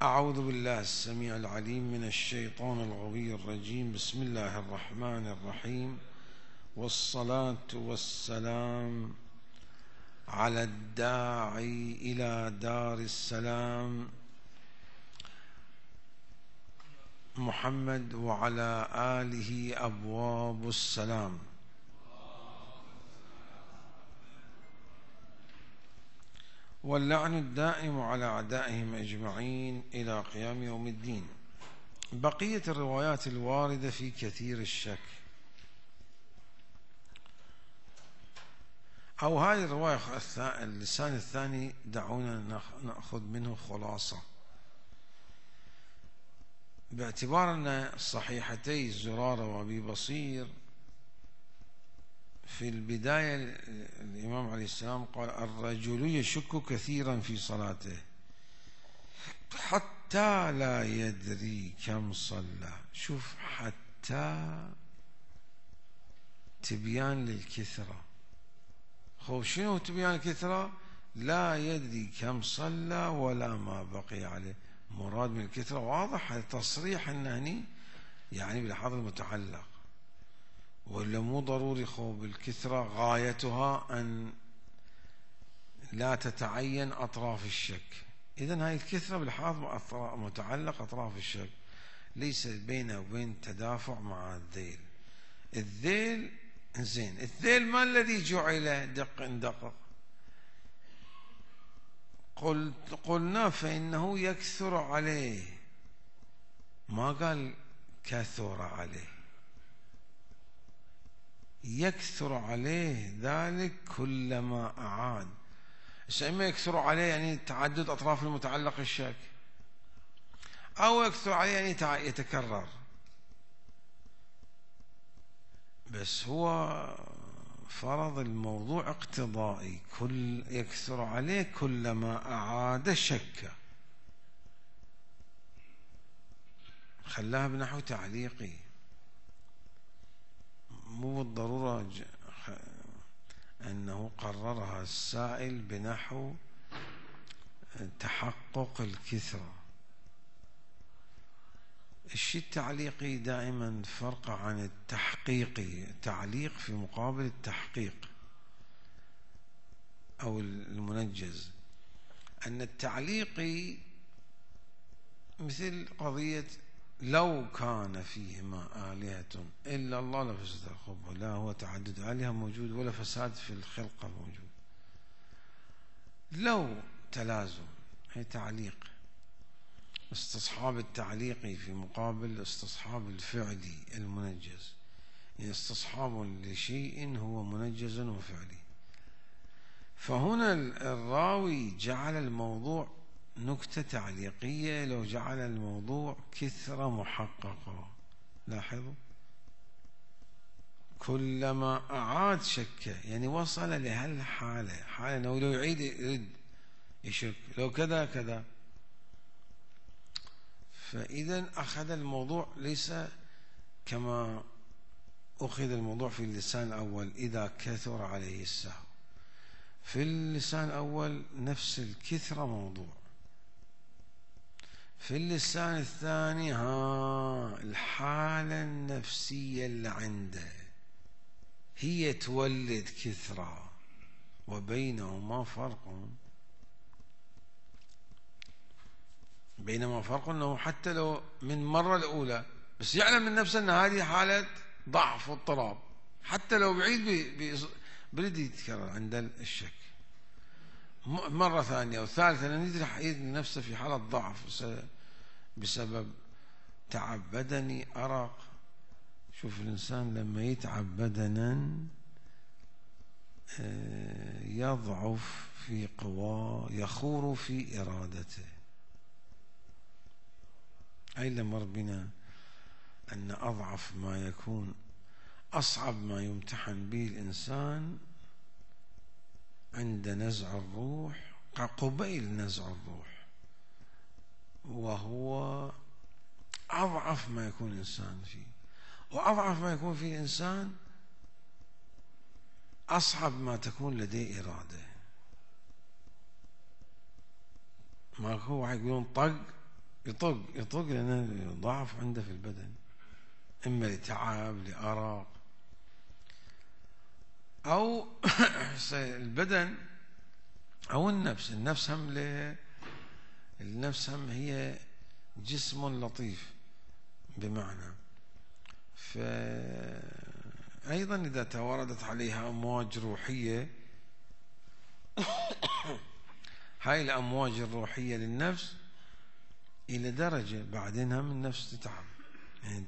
أعوذ بالله السميع العليم من الشيطان الغوي الرجيم. بسم الله الرحمن الرحيم، والصلاة والسلام على الداعي إلى دار السلام محمد وعلى آله أبواب السلام. واللعن الدائم على أعدائهم أجمعين إلى قيام يوم الدين. بقية الروايات الواردة في كثير الشك، أو هذه الرواية اللسان الثاني دعونا نأخذ منه خلاصة، باعتبار أن صحيحتي زرارة وأبي بصير في البداية الإمام عليه السلام قال: الرجل يشك كثيرا في صلاته حتى لا يدري كم صلى. شوف، حتى تبيان للكثرة. خب شنو تبيان الكثرة؟ لا يدري كم صلى ولا ما بقي عليه. مراد من الكثرة واضح، هذا تصريح أنه يعني بالحظ المتعلق، ولا مو ضروري. خوب الكثرة غايتها أن لا تتعين أطراف الشك. إذن هاي الكثرة بالحاض متعلق أطراف الشك، ليس بينه وبين تدافع مع الذيل. الذيل زين، الذيل ما الذي جعل دقق؟ قلنا فإنه يكثر عليه، ما قال كثر عليه. يكثر عليه ذلك كلما أعاد. إما يكثر عليه يعني تعدد أطراف المتعلق الشك، أو يكثر عليه يعني يتكرر. بس هو فرض الموضوع اقتضائي، كل يكثر عليه كلما أعاد شك، خلاها بنحو تعليقي، مو بالضرورة أنه قررها السائل بنحو تحقق الكثرة. الشيء التعليقي دائما فرق عن التحقيقي. التعليق في مقابل التحقيق أو المنجز. أن التعليقي مثل قضية لو كان فيهما آلهة إلا الله لفسدتا. خب لا، هو تعدد آلهة موجود ولا فساد في الخلقة موجود. لو تلازم، هي تعليق. استصحاب التعليقي في مقابل استصحاب الفعلي المنجز، يعني استصحاب لشيء هو منجز وفعلي. فهنا الراوي جعل الموضوع نكتة تعليقية، لو جعل الموضوع كثرة محققة. لاحظوا، كلما أعاد شك، يعني وصل لهالحالة، حالة أنه لو يعيد يرد يشك، لو كذا كذا. فإذا أخذ الموضوع ليس كما أخذ الموضوع في اللسان الأول إذا كثر عليه السهو. في اللسان الأول نفس الكثرة موضوع، في اللسان الثاني الحالة النفسية اللي عنده هي تولد كثرة، وبينهما فرق. بينما فرق أنه حتى لو من المرة الأولى بس يعلم من نفسه أن هذه حالة ضعف واضطراب، حتى لو بعيد بريد يتكرر عند الشك مرة ثانية وثالثة، لأن يدري نفسه في حالة ضعف بسبب تعبدني أرق. شوف الإنسان لما يتعب بدنا يضعف في قواه، يخور في إرادته. أي مر بنا أن أضعف ما يكون، أصعب ما يمتحن به الإنسان عند نزع الروح، قبيل نزع الروح، وهو أضعف ما يكون الإنسان فيه. وأضعف ما يكون فيه الإنسان أصعب ما تكون لديه إرادة. ما هو يقولون طق يطق لأنه ضعف عنده في البدن، إما لتعب لأرق أو البدن أو النفس. النفس هم هي جسم لطيف بمعنى. فأيضا إذا توردت عليها أمواج روحية، هاي الأمواج الروحية للنفس إلى درجة بعدين هم النفس تتعب، يعني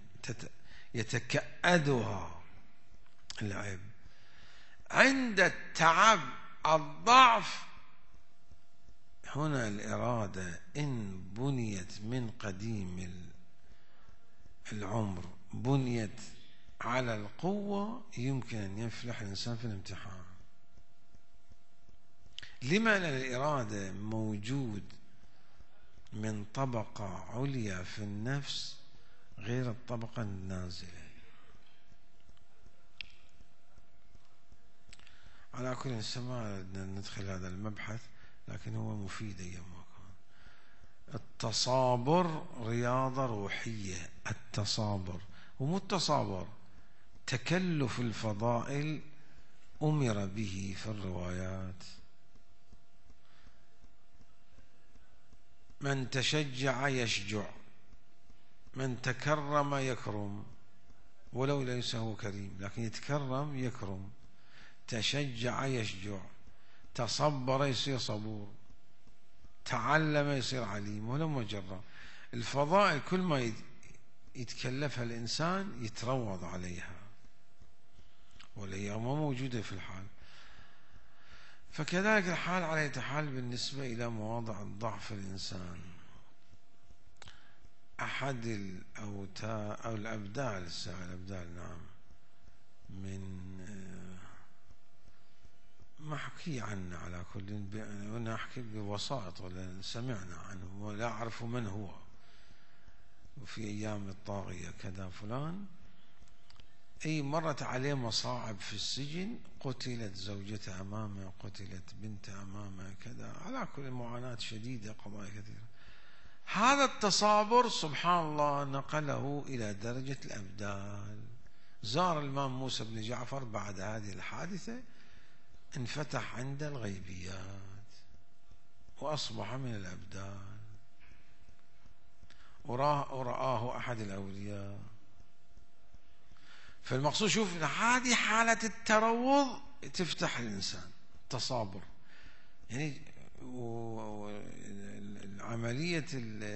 يتكأدها العيب. عند التعب الضعف هنا الإرادة إن بنيت من قديم العمر بنيت على القوة يمكن أن يفلح الإنسان في الامتحان. لما؟ لأن الإرادة موجود من طبقة عليا في النفس غير الطبقة النازلة. على كل ما ندخل هذا المبحث، لكن هو مفيد أيام ما كان. التصابر رياضة روحية، التصابر ومو التصابر، تكلف الفضائل أمر به في الروايات. من تشجع يشجع، من تكرم يكرم، ولو ليس هو كريم لكن يتكرم يكرم. تشجع يشجع، تصبر يصير صبور، تعلم يصير عليم، ولو ما جرى. الفضائل كل ما يتكلفها الإنسان يتروض عليها، وهي ما موجودة في الحال. فكذلك الحال على حال بالنسبة إلى مواضع الضعف الإنسان. أحد الأوتار أو الأبدال، الأبدال نعم، من ما حكي عنه على كل، أنا أحكي بوساطة ولا سمعنا عنه ولا أعرف من هو. وفي أيام الطاغية كذا فلان، أي مرت عليه مصاعب في السجن، قتلت زوجته أمامه، قتلت بنته أمامه، كذا، على كل معاناة شديدة، قضايا كثيرة. هذا التصابر سبحان الله نقله إلى درجة الأبدال. زار الإمام موسى بن جعفر بعد هذه الحادثة، انفتح عند الغيبيات وأصبح من الأبدال، ورآه أحد الأولياء. فالمقصود شوف، هذه حالة التروض تفتح الإنسان تصابر. يعني عملية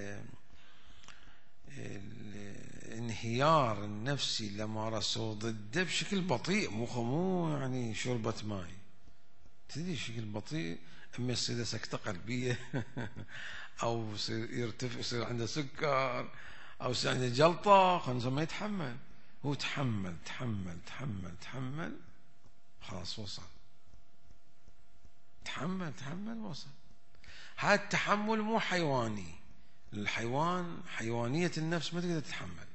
الانهيار النفسي لما رسوا ضده بشكل بطيء، مو يعني شربة ماء، تدري بشكل بطيء. اما يصير سكتة قلبية او يصير يرتفع، يصير عنده سكر، او يصير عنده جلطة، خلاص ما يتحمل. هو تحمل تحمل تحمل تحمل، خلاص وصل. تحمل تحمل وصل. هذا التحمل مو حيواني. الحيوان حيوانية النفس ما تقدر تتحمل.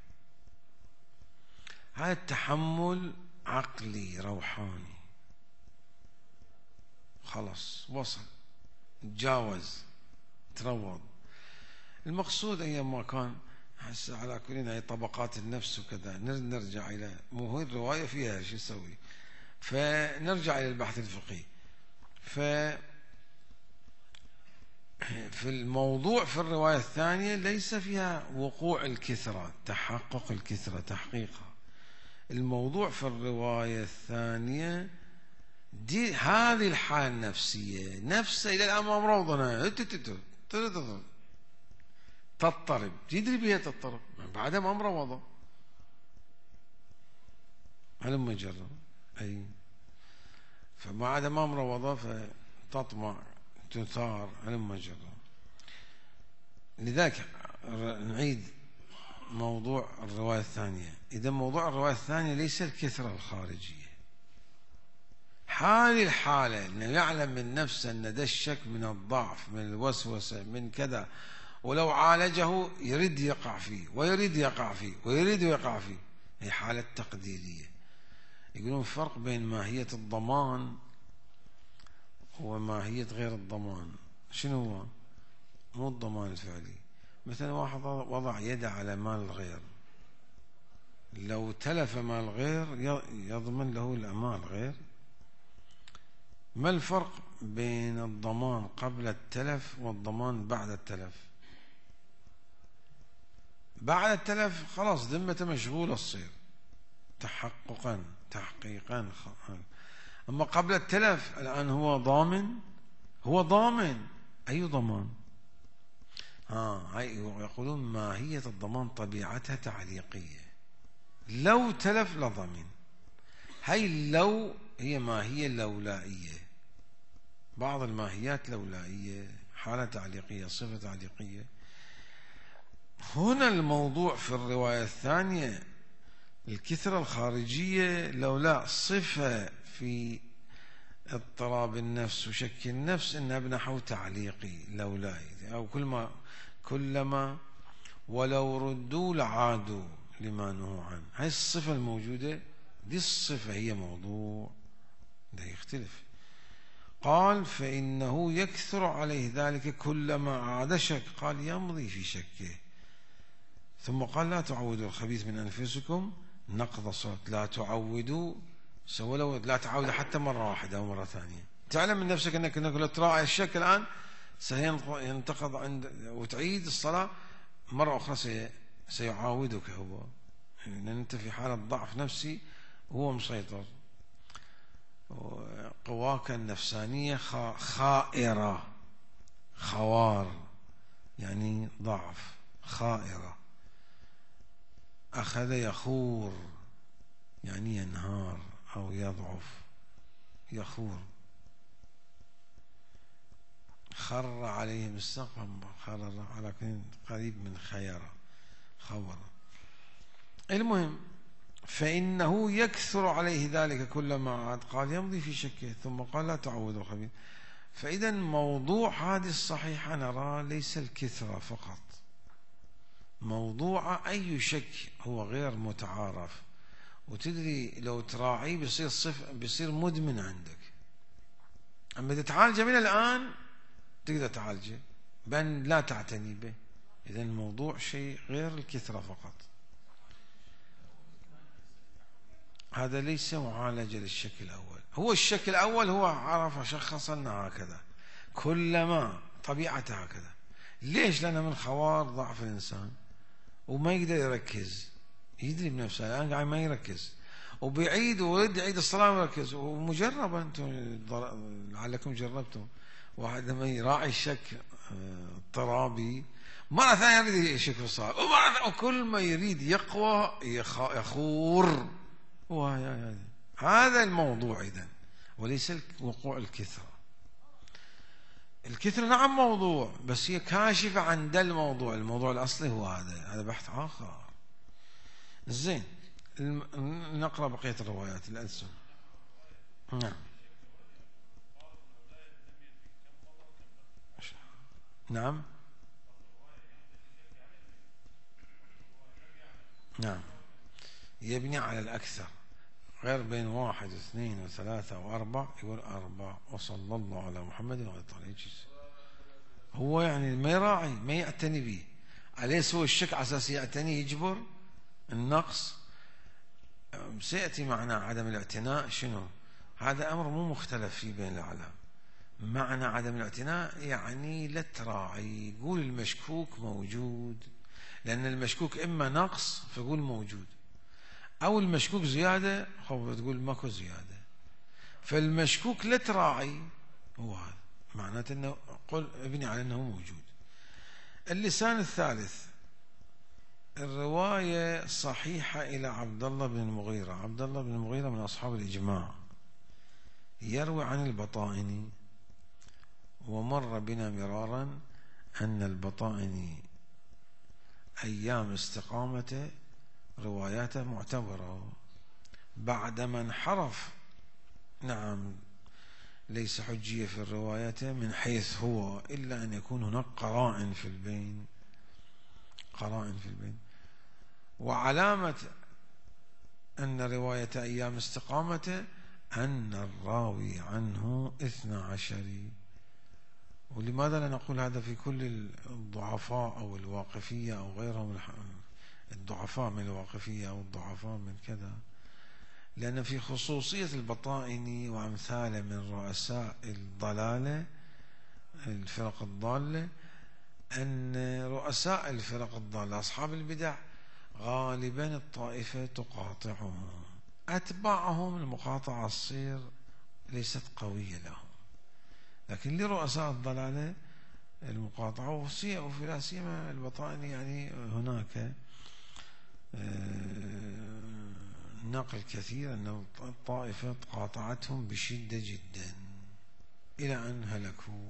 هذا التحمل عقلي روحاني، خلاص وصل، تجاوز، تروض. المقصود أيام ما كان، هسه على كلنا هي طبقات النفس وكذا، نرجع إلى، مو هي الرواية فيها شو نسوي، فنرجع إلى البحث الفقهي. في الموضوع في الرواية الثانية ليس فيها وقوع الكثرة، تحقق الكثرة، تحقيقها. الموضوع في الرواية الثانية دي هذه الحالة النفسية نفسها إلى الأمام روضنا تضطرب، تدري بها تضطرب، بعدها ما مروضة. هلما جرب أي، فبعد ما مروضة فتطمع تثار، هلما جرب. لذلك نعيد موضوع الرواية الثانية. إذا موضوع الرواية الثانية ليس الكثرة الخارجية، حال الحالة أنه يعلم من نفسه أن ده الشك من الضعف، من الوسوسة، من كذا، ولو عالجه يريد يقع فيه ويريد يقع فيه ويريد يقع فيه. هي حالة تقديرية. يقولون فرق بين ماهية الضمان وماهية غير الضمان. شنو هو؟ مو الضمان الفعلي، مثلا واحد وضع يده على مال الغير، لو تلف مال الغير يضمن له الأمال غير. ما الفرق بين الضمان قبل التلف والضمان بعد التلف؟ بعد التلف خلاص ذمته مشغولة تصير تحقيقا. أما قبل التلف الآن هو ضامن، هو ضامن. أي ضمان؟ يقولون ماهية الضمان طبيعتها تعليقية، لو تلف لضمن. هاي لو هي ماهية لولائية، بعض الماهيات لولائية، حالة تعليقية، صفة تعليقية. هنا الموضوع في الرواية الثانية الكثرة الخارجية لولا صفة في اضطراب النفس وشك النفس إنها بنحو تعليقي لولائي، أو كلما ولو ردوا لعادوا لما نهوا عنه. هاي الصفة الموجودة، دي الصفة هي موضوع، ده يختلف. قال فإنه يكثر عليه ذلك كلما عاد شك، قال يمضي في شكه. ثم قال لا تعودوا الخبيث من أنفسكم نقض صوت، لا تعودوا ولو لا تعود حتى مرة واحدة أو مرة ثانية. تعلم من نفسك أنك لو تراعي الشك الآن سينتقض وتعيد الصلاة مرة أخرى، سيعاودك هو، لأن أنت في حالة ضعف نفسي وهو مسيطر. قواك النفسانية خائرة، خوار يعني ضعف، خائرة. أخذ يخور يعني ينهار أو يضعف، يخور. خر عليهم السقف، خر على قريب من خيرة، خور. المهم فإنه يكثر عليه ذلك كلما عاد، قال يمضي في شكه. ثم قال لا تعودوا الخبيث. فإذا موضوع هذه الصحيحة نرى ليس الكثرة فقط، موضوع أي شك هو غير متعارف، وتدري لو تراعيه بيصير مدمن عندك. أما تتعالجه من الآن تقدر تعالجه، بل لا تعتني به. إذن الموضوع شيء غير الكثرة فقط. هذا ليس معالجة للشكل الأول. هو الشكل الأول هو عرف شخص أنه هكذا، كلما طبيعته هكذا. ليش؟ لأنه من خوار ضعف الإنسان وما يقدر يركز، يدري بنفسه الآن قاعد ما يركز، وبيعيد ويرد يعيد الصلاة ويركز. ومجرب أنتم لعلكم جربتم، واحد لما يراعي الشك اضطرابي مرة ثانية يريد يشك في الصلاة، وكل ما يريد يقوى يخور. هذا الموضوع إذن، وليس وقوع الكثرة. الكثرة نعم موضوع، بس هي كاشفة عن ده الموضوع. الموضوع الأصلي هو هذا بحث آخر. زين، نقرأ بقية الروايات الألسن. نعم نعم نعم، يبني على الأكثر، غير بين 1 و2 و3 و4، يقول 4. وصلى الله على محمد وعلى آله. هو يعني ما يراعي، ما يعتني به. أليس هو الشك على أساس يعتني يجبر النقص؟ سيأتي معنا عدم الاعتناء شنو؟ هذا أمر مو مختلف فيه بين العلماء. معنى عدم الاعتناء يعني لا تراعي، قول المشكوك موجود، لأن المشكوك إما نقص فقول موجود، أو المشكوك زيادة تقول ماكو زيادة. فالمشكوك لا تراعي، هو هذا معناته أنه قل ابني على أنه موجود. اللسان الثالث، الرواية صحيحة إلى عبد الله بن المغيرة. عبد الله بن المغيرة من أصحاب الإجماع، يروي عن البطائني، ومر بنا مرارا أن البطائني أيام استقامته رواياته معتبرة. بعدما انحرف نعم ليس حجية في رواياته من حيث هو، إلا أن يكون هناك قرائن في البين. وعلامة أن رواية أيام استقامته أن الراوي عنه 12، ولماذا لا نقول هذا في كل الضعفاء أو الواقفية أو غيرهم، الضعفاء من الواقفية أو الضعفاء من كذا؟ لأن في خصوصية البطائني وأمثاله من رؤساء الضلالة، الفرق الضالة، أن رؤساء الفرق الضالة أصحاب البدع غالبا الطائفة تقاطعهم، أتباعهم المقاطعة تصير ليست قوية لهم، لكن لرؤساء الضلالة المقاطعة، وفي لا سيما البطائني يعني هناك نقل كثير أن الطائفة قاطعتهم بشدة جدا إلى أن هلكوا.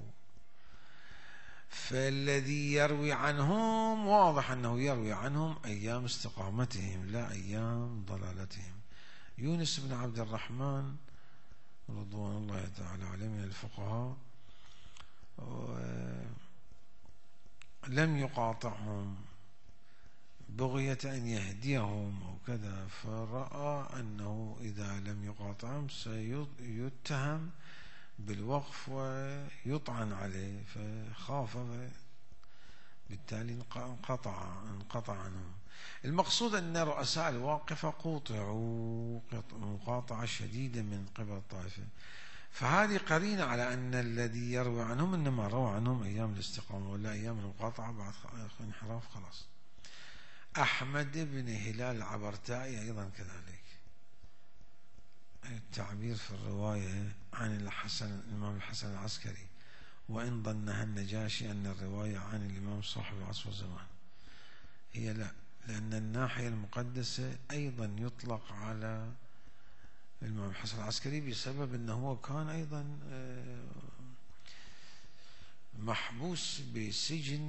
فالذي يروي عنهم واضح أنه يروي عنهم أيام استقامتهم لا أيام ضلالتهم. يونس بن عبد الرحمن رضوان الله تعالى عليه من الفقهاء لم يقاطعهم بغية أن يهديهم أو كذا، فرأى أنه إذا لم يقاطعهم سيتهم بالوقف ويطعن عليه، فخاف، بالتالي انقطع عنهم. المقصود أن رؤساء الواقفة قوطعوا مقاطعة شديدة من قبل الطائفة، فهذه قرينة على أن الذي يروي عنهم إنما روى عنهم أيام الاستقامة ولا أيام المقاطعة بعد انحراف خلاص. أحمد بن هلال العبرتائي أيضا كذلك، التعبير في الرواية عن الإمام الحسن العسكري، وإن ظنها النجاشي أن الرواية عن الإمام صاحب العصر والزمان، هي لا، لأن الناحية المقدسة أيضا يطلق على الإمام الحسن العسكري بسبب أنه هو كان أيضا محبوس بسجن،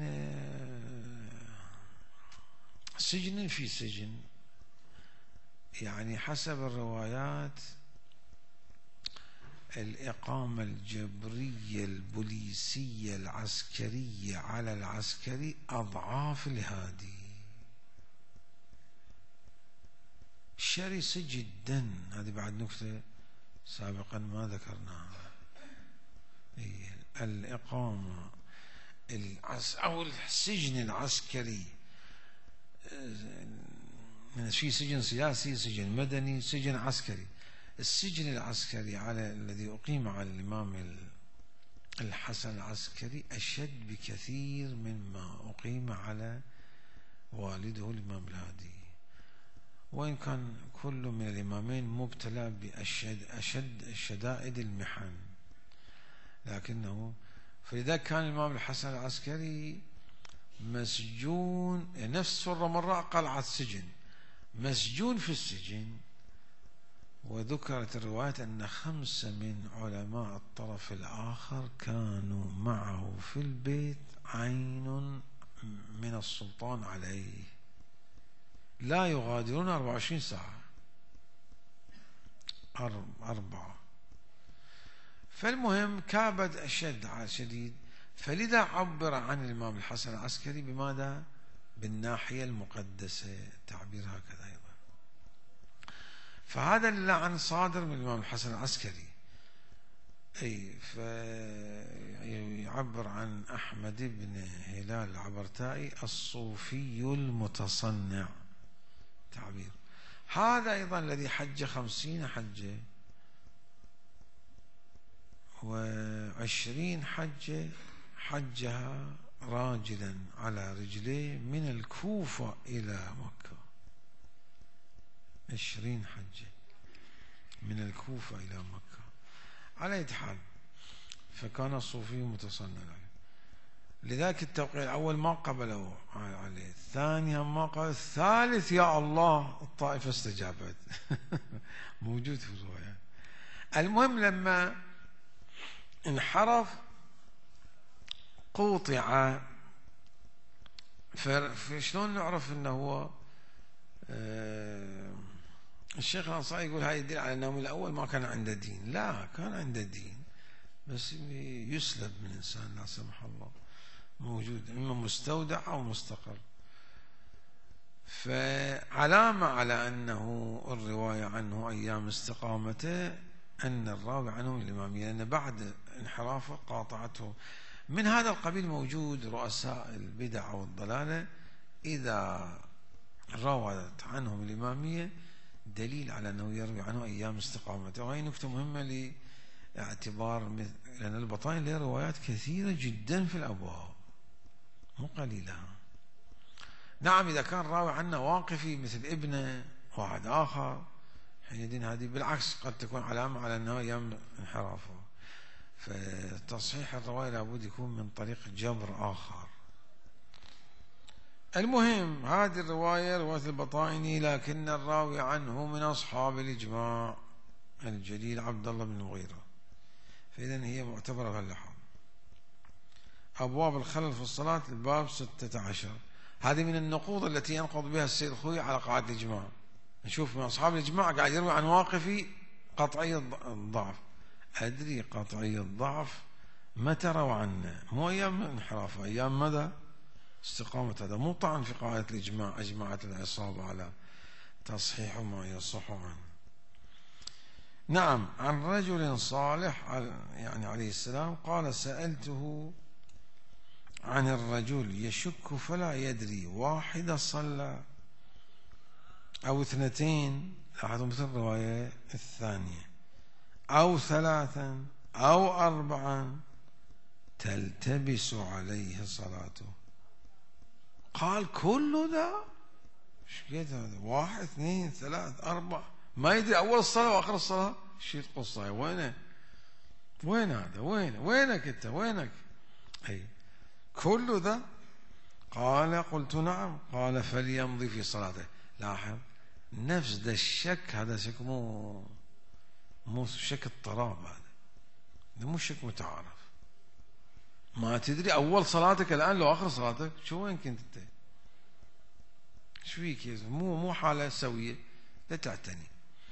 سجن في سجن، يعني حسب الروايات الإقامة الجبرية البوليسية العسكرية على العسكري أضعاف الهادي، شرسة جدا. هذه بعد نكتة سابقا ما ذكرناها، الإقامة أو السجن العسكري، في سجن سياسي، سجن مدني، سجن عسكري. السجن العسكري على الذي أقيم على الإمام الحسن العسكري أشد بكثير مما أقيم على والده الإمام الهادي، وإن كان كل من الإمامين مبتلى بأشد شدائد المحن، لكنه فلذلك كان الإمام الحسن العسكري مسجون، نفس سر مرة قلعة السجن، مسجون في السجن. وذكرت الروايات أن 5 من علماء الطرف الآخر كانوا معه في البيت عين من السلطان عليه، لا يغادرون 24 ساعة، 4. فالمهم كابد أشد شديد، فلذا عبر عن الإمام الحسن العسكري بماذا؟ بالناحية المقدسة، تعبير هكذا أيضا. فهذا اللعن صادر من الإمام الحسن العسكري، فيعبر عن أحمد بن هلال العبرتائي الصوفي المتصنع، تعبير. هذا أيضا الذي حج 50 حجة و20 حجة حجها راجلا على رجليه من الكوفة إلى مكة، 20 حجة من الكوفة إلى مكة. على أي حال، فكان الصوفي متصنع. لذلك التوقيع الأول ما قبلوا عليه، الثاني ما قبل، الثالث يا الله الطائفة استجابت موجود في الرواية. المهم لما انحرف قوطع، فشلون نعرف انه هو الشيخ الأنصاري يقول هاي يدل على أنه من الأول ما كان عنده دين. لا، كان عنده دين، بس يسلب من إنسان لا سمح الله، موجود إما مستودع أو مستقر. فعلامة على أنه الرواية عنه أيام استقامته أن الراوي عنه الإمامية، لأن بعد انحرافه قاطعته. من هذا القبيل موجود رؤساء البدع والضلالة إذا روت عنهم الإمامية دليل على أنه يروي عنه أيام استقامته. وهي نكتة مهمة لاعتبار، لأن البطائن له روايات كثيرة جدا في الأبواب مو قليلة. نعم إذا كان راوي عنه واقفي مثل ابنه واحد آخر حينئذ هذه بالعكس قد تكون علامة على أنه أيام انحرافه. فتصحيح الرواية لابد يكون من طريق جبر آخر. المهم هذه الرواية رواية البطائني، لكن الراوي عنه من أصحاب الإجماع الجليل عبد الله بن المغيرة، فإذن هي معتبرة في اللحظة. أبواب الخلل في الصلاة الباب 16. هذه من النقوض التي ينقض بها السيد الخوي على قاعدة الإجماع. نشوف من أصحاب الإجماع قاعد يروي عن واقفي قطعي الضعف. أدري قطعي الضعف متى روى عنه؟ مو أيام انحرافه، أيام ماذا؟ استقامة. هذا مو طعن في قاعدة الإجماع، أجمعت العصابة على تصحيح ما يصح عنه. نعم عن رجل صالح يعني عليه السلام قال سألته عن الرجل يشك فلا يدري واحدة صلى أو اثنتين، لاحظوا مثل الرواية الثانية، أو ثلاثا أو أربعا تلتبس عليه صلاته. قال كل ذا ايش قد هذا؟ واحد اثنين ثلاث أربع، ما يدري أول الصلاة وآخر الصلاة. شيء قصة وينه؟ وين هذا؟ وينك أنت؟ وينك؟ أي كل ذا؟ قال قلت نعم. قال فليمضي في صلاته. لاحظ نفس ذا الشك، هذا شك مو شك اضطراب، هذا مو شك متعارف. ما تدري أول صلاتك الآن لو آخر صلاتك، شو وين كنت أنت؟ شو فيك؟ مو حالة سوية، لا تعتني.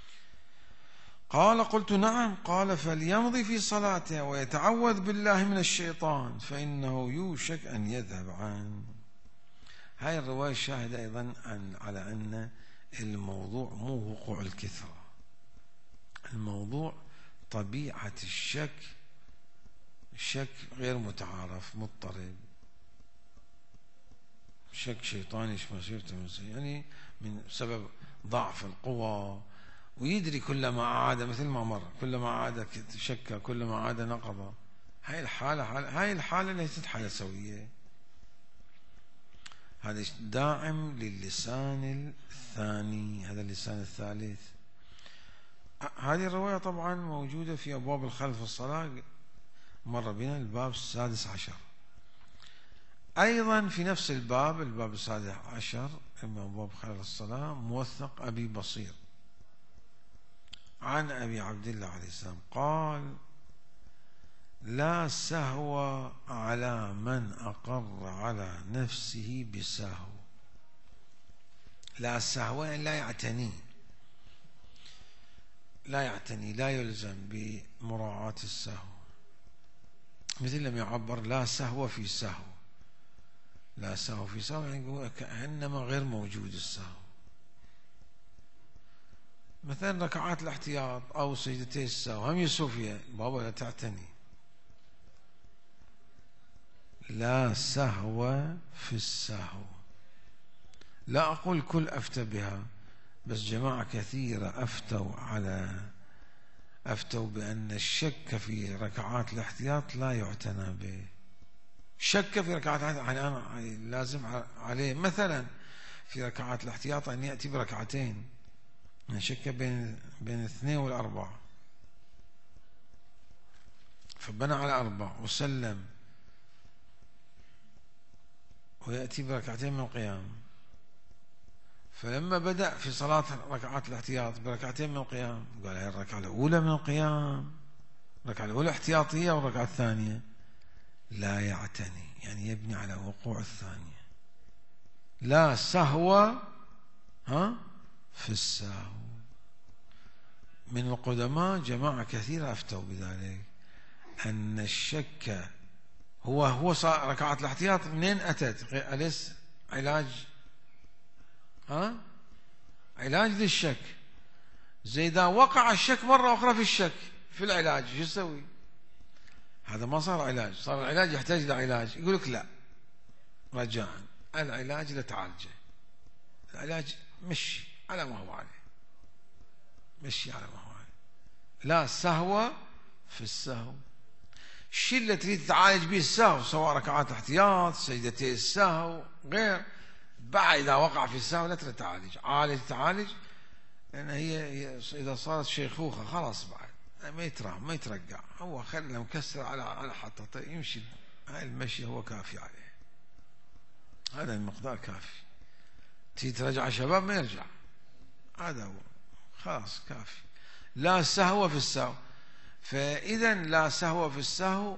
قال قلت نعم. قال فليمضي في صلاته ويتعوذ بالله من الشيطان فإنه يوشك أن يذهب عنه. هاي الرواية شاهدة أيضا على أن الموضوع مو وقوع الكثرة، الموضوع طبيعة الشك، شك غير متعارف مضطرب، شك شيطاني يعني من سبب ضعف القوى، ويدري كلما عاد مثل ما مر كلما عاد شك كلما عاد نقض. هاي الحالة ليست حالة سوية. هذا داعم للسان الثاني، هذا اللسان الثالث. هذه الرواية طبعا موجودة في أبواب الخلف في الصلاة، مر بنا الباب 16. أيضا في نفس الباب 16 من أبواب خلف الصلاة موثق أبي بصير عن أبي عبد الله عليه السلام قال لا سهو على من أقر على نفسه بسهو. لا سهو يعني لا يعتني لا يلزم بمراعاة السهو، مثل لم يعبر لا سهو في سهو. لا سهو في سهو يعني كأنما غير موجود السهو. مثلا ركعات الاحتياط أو سجدتي السهو هم يسوفيا بابا لا تعتني. لا سهو في السهو. لا أقول كل أفتى بها، بس جماعة كثيرة أفتوا بأن الشك في ركعات الاحتياط لا يعتنى به. شك في ركعات أنا لازم عليه مثلا في ركعات الاحتياط أن يأتي بركعتين، شك بين 2 و4، فبنى على 4 وسلم ويأتي بركعتين من القيام. فلما بدأ في صلاة ركعات الاحتياط بركعتين من القيام قال هي الركعة الأولى من القيام، الركعة الأولى احتياطية والركعة الثانية لا يعتني، يعني يبني على وقوع الثانية. لا سهو في السهو. من القدماء جماعة كثيرة أفتوا بذلك، أن الشك هو ركعات الاحتياط منين أتت؟ أليس علاج علاج للشك. زي إذا وقع الشك مرة أخرى في الشك في العلاج شو يسوي؟ هذا ما صار علاج، صار العلاج يحتاج لعلاج، يقول لك لا رجاء العلاج لا تعالجه، العلاج مشي على ما هو عليه، مشي على ما هو عليه، لا سهو في السهو. الشيء اللي تريد تعالج به السهو سواء ركعات احتياط، سجدتي السهو، غير، بعد إذا وقع في السهو لا تريد تعالج، تعالج لأن هي إذا صارت شيخوخة خلاص بعد ما يترقع، هو خلنا مكسر على حطته يمشي، هاي المشي هو كافي عليه، هذا المقدار كافي. تيجي ترجع شباب ما يرجع، هذا هو خلاص كافي. لا سهو في السهو، فإذا لا سهو في السهو،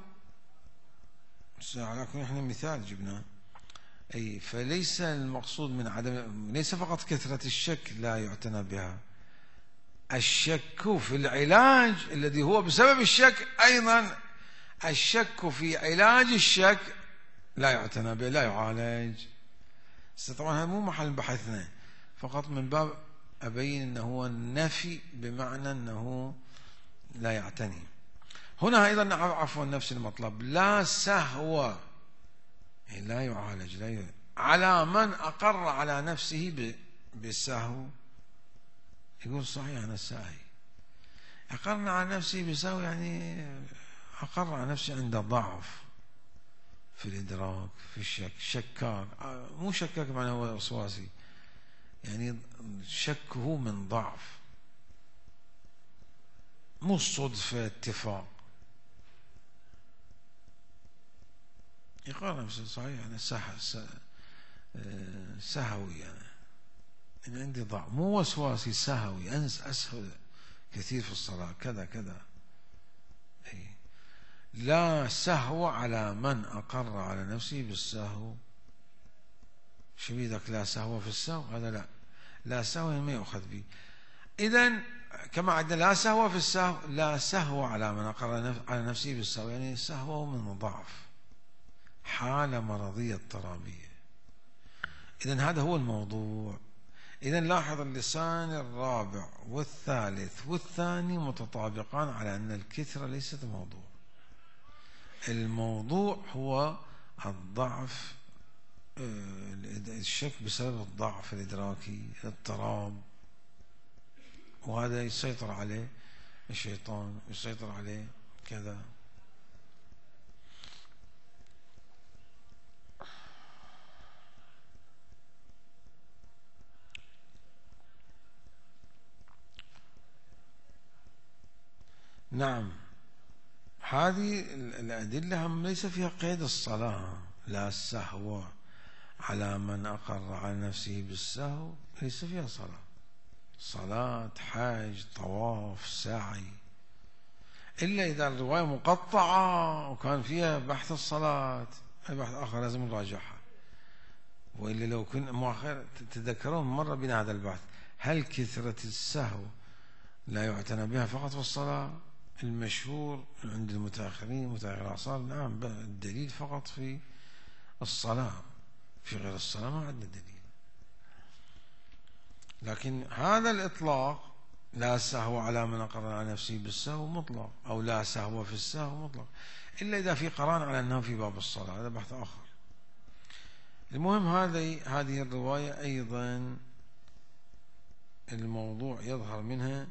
لكن احنا مثال جبناه، أي فليس المقصود من عدم، ليس فقط كثرة الشك لا يعتنى بها، الشك في العلاج الذي هو بسبب الشك، أيضا الشك في علاج الشك لا يعتنى به، لا يعالج. طبعا هذا مو محل بحثنا، فقط من باب أبين أنه هو النفي بمعنى أنه لا يعتني. هنا أيضا عفوا نفس المطلب، لا سهو لا يعالج، لا يعالج على من أقر على نفسه بالسهو. يقول صحيح أنا ساهي، أقرنا على نفسه بالسهو يعني أقر على نفسه عنده ضعف في الإدراك، في الشك، شكاك، مو شكاك معناه هو وسواسي، يعني شكه من ضعف، مو صدفة اتفاق، يقال نفسه صحيح أنا سهوي، أنا عندي ضعف، مو وسواسي، سهوي، أسهل كثير في الصلاة كذا كذا. لا سهو على من أقر على نفسه بالسهو. شو بيدك لا سهو في السهو؟ هذا لا سهو ما يؤخذ به. إذن كما عندنا لا سهو في السهو، لا سهو على من أقر على نفسه بالسهو، يعني سهو من ضعف، حالة مرضية اضطرابية. إذن هذا هو الموضوع. إذن لاحظ اللسان الرابع والثالث والثاني متطابقان على أن الكثرة ليست موضوع. الموضوع هو الضعف، الشك بسبب الضعف الإدراكي، الاضطراب، وهذا يسيطر عليه الشيطان، يسيطر عليه كذا. نعم، هذه الأدلة هم ليس فيها قيد الصلاة، لا السهو على من أقر على نفسه بالسهو ليس فيها صلاة، حج، طواف، سعي، إلا إذا الرواية مقطعة وكان فيها بحث الصلاة، أي بحث آخر لازم نراجعها. وإلا لو كنا مؤخر تتذكرون مرة بنا هذا البحث، هل كثرة السهو لا يعتنى بها فقط في الصلاة؟ المشهور عند المتأخرين متأخر الأعصار نعم، الدليل فقط في الصلاة، في غير الصلاة ما عندنا دليل. لكن هذا الإطلاق لا سهو على من أقر على نفسه بالسهو مطلق، أو لا سهو في السهو مطلق، إلا إذا في قران على أنه في باب الصلاة، هذا بحث آخر. المهم هذه الرواية أيضا الموضوع يظهر منها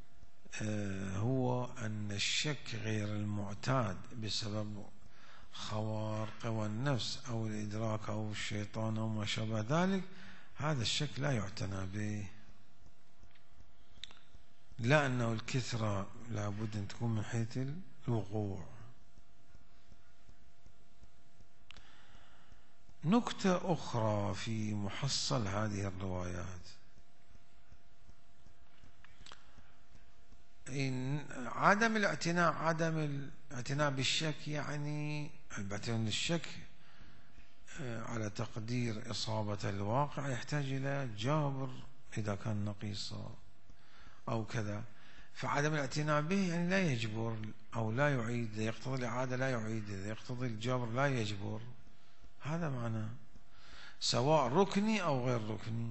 هو أن الشك غير المعتاد بسبب خوارق قوى النفس أو الإدراك أو الشيطان أو ما شابه ذلك، هذا الشك لا يعتنى به. لا أنه الكثرة لابد أن تكون من حيث الوقوع. نكتة أخرى في محصل هذه الروايات، عدم الاعتناء بالشك، يعني الاعتناء بالشك على تقدير إصابة الواقع يحتاج إلى جابر إذا كان نقيصا أو كذا، فعدم الاعتناء به يعني لا يجبر أو لا يعيد، إذا يقتضي الإعادة لا يعيد، إذا يقتضي الجبر لا يجبر، هذا معناه، سواء ركني أو غير ركني،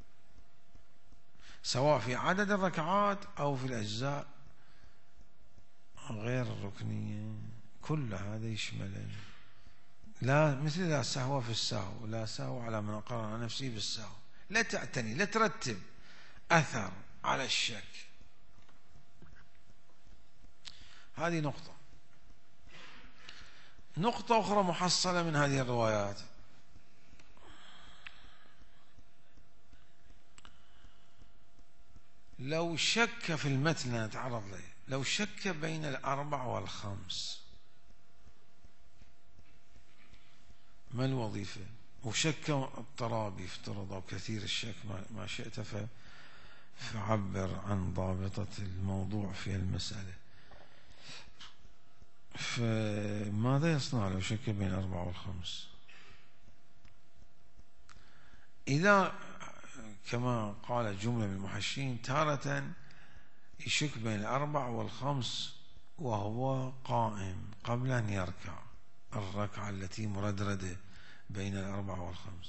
سواء في عدد الركعات أو في الأجزاء غير الركنية، كل هذا يشمل، لا مثل لا سهو في السهو، لا سهو على من أقر على نفسه بالسهو، لا تعتني، لا ترتب أثر على الشك. هذه نقطة. نقطة أخرى محصلة من هذه الروايات: لو شك في المتن نتعرض له، لو شك بين 4 و5 ما الوظيفة؟ وشك اضطرابي افترض أو كثير الشك ما شئت فعبر عن ضابطة الموضوع في المسألة. فماذا يصنع لو شك بين 4 و5؟ إذا كما قال جملة من المحشين تارة يشك بين 4 و5 وهو قائم قبل أن يركع الركعة التي مردردة بين 4 و5.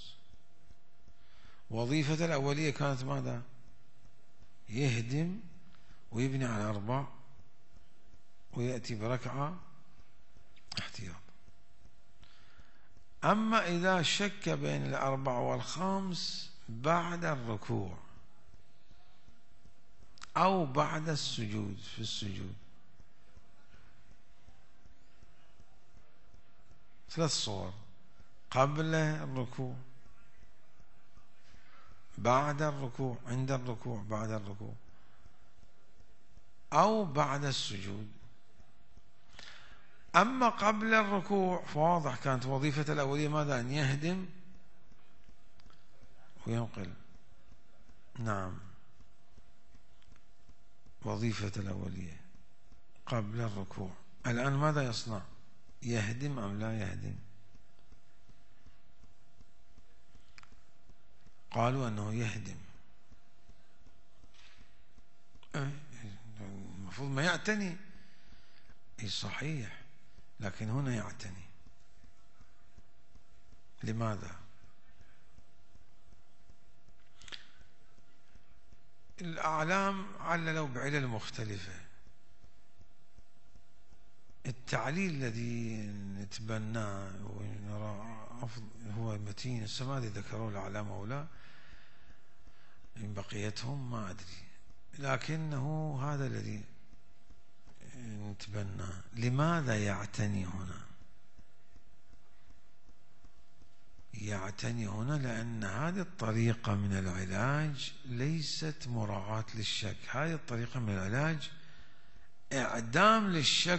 وظيفة الأولية كانت ماذا؟ يهدم ويبني على 4 ويأتي بركعة احتياط. أما إذا شك بين 4 و5 بعد الركوع أو بعد السجود، في السجود 3 صور: قبل الركوع، بعد الركوع، عند الركوع، بعد الركوع، أو بعد السجود. أما قبل الركوع فواضح كانت وظيفة الأولية ماذا؟ أن يهدم وينقل. نعم، وظيفة الأولية قبل الركوع. الآن ماذا يصنع؟ يهدم أم لا يهدم؟ قالوا أنه يهدم. المفروض ما يعتني. صحيح، لكن هنا يعتني. لماذا؟ الأعلام عللوا بعلل مختلفة. التعليل الذي نتبناه ونرى هو متين، السمادي ذكروا الأعلام أو لا، إن بقيتهم ما أدري، لكنه هذا الذي نتبناه. لماذا يعتني هنا؟ يعتني هنا لأن هذه الطريقة من العلاج ليست مراعاة للشك. هذه الطريقة من العلاج إعدام للشك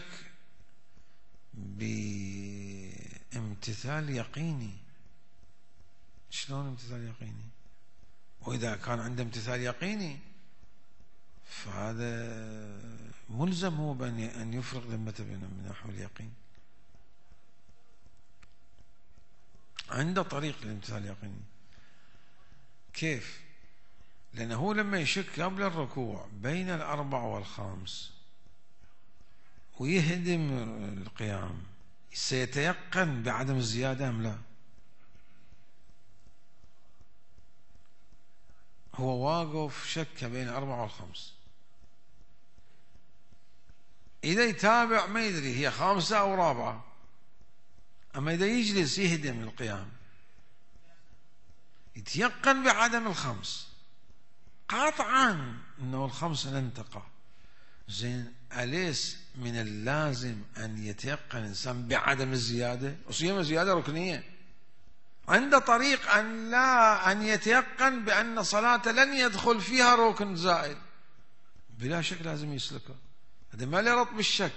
بامتثال يقيني. شلون امتثال يقيني؟ وإذا كان عنده امتثال يقيني فهذا ملزم هو بأن يفرغ ذمته من نحو اليقين. عنده طريق للامتثال اليقيني. كيف؟ لأنه لما يشك قبل الركوع بين 4 و5 ويهدم القيام سيتيقن بعدم الزيادة أم لا؟ هو واقف شك بين 4 و5، إذا يتابع ما يدري هي 5 أو 4، أما إذا يجلس يهدم القيام يتيقن بعدم 5 قاطعا أنه 5 لن تقع. زين، أليس من اللازم أن يتيقن الإنسان بعدم الزيادة؟ وسيما زيادة ركنية. عنده طريق أن يتيقن بأن صلاة لن يدخل فيها ركن زائد، بلا شك لازم يسلكه. هذا ما له ربط بالشك،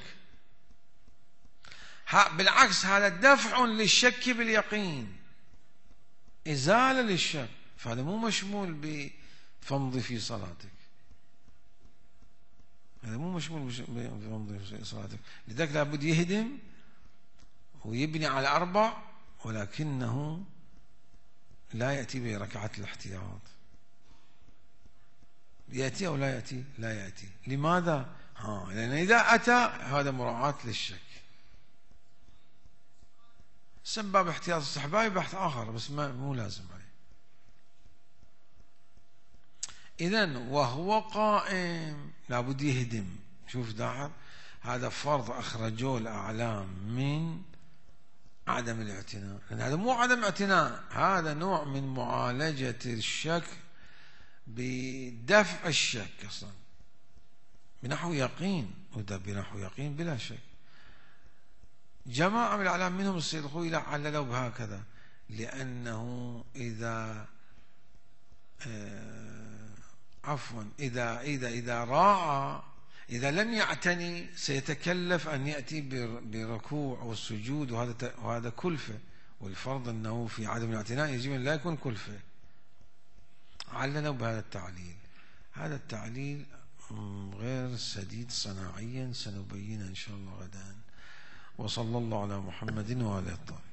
بالعكس هذا دفع للشك باليقين، إزالة للشك، فهذا مو مشمول بفمضي في صلاتك. هذا مو مشمول بفمضي في صلاتك. لذلك لابد يهدم ويبني على 4، ولكنه لا يأتي بركعة الاحتياط. يأتي أو لا يأتي؟ لا يأتي. لماذا؟ لأن إذا أتى هذا مراعاة للشك. سبب احتياط استحبابي بحث آخر، بس مو لازم عليه. إذن وهو قائم لابد يهدم. شوف لاحظ، هذا فرض أخرجوه الأعلام من عدم الاعتناء، لأن هذا مو عدم اعتناء، هذا نوع من معالجة الشك بدفع الشك أصلا بنحو يقين، وده بنحو يقين بلا شك. جماعة من الأعلام منهم السيد الخوئي عللوا بهكذا، لأنه إذا راعى، إذا لم يعتني سيتكلف أن يأتي بركوع والسجود، وهذا كلفة، والفرض أنه في عدم الاعتناء يجب أن لا يكون كلفة. عللوا بهذا التعليل. هذا التعليل غير سديد صناعيا، سنبينه إن شاء الله غدا. وصلى الله على محمد وآله الطاهرين.